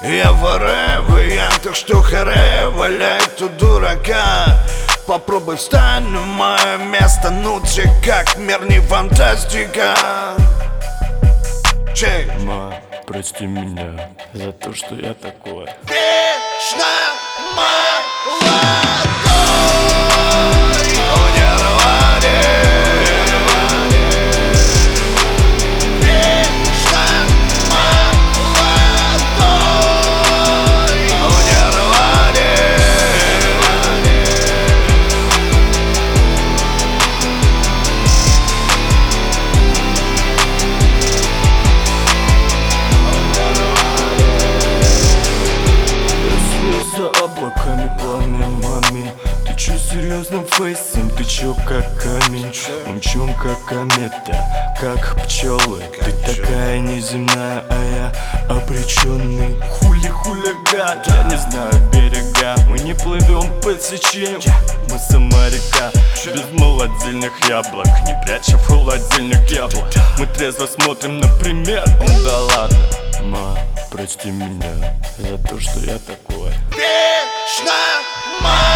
Я вариант, так что харе, валяй тут дурака. Попробуй встань на мое место, ну ты как мир не фантастика. Чей? Ма, прости меня за то, что я такой. Вечно молодой. За облаками пламя. Ты чё серьезным фейсом? Ты чё как камень? Умчун как комета, как пчелы. Ты такая неземная, а я обреченный хулиган. Я не знаю берега, мы не плывем по течению. Мы сама река, без молодильных яблок, не пряча в холодильник яблок. Мы трезво смотрим на пример. Да ладно, ма, прости меня за то, что я такой. Вечно молодой.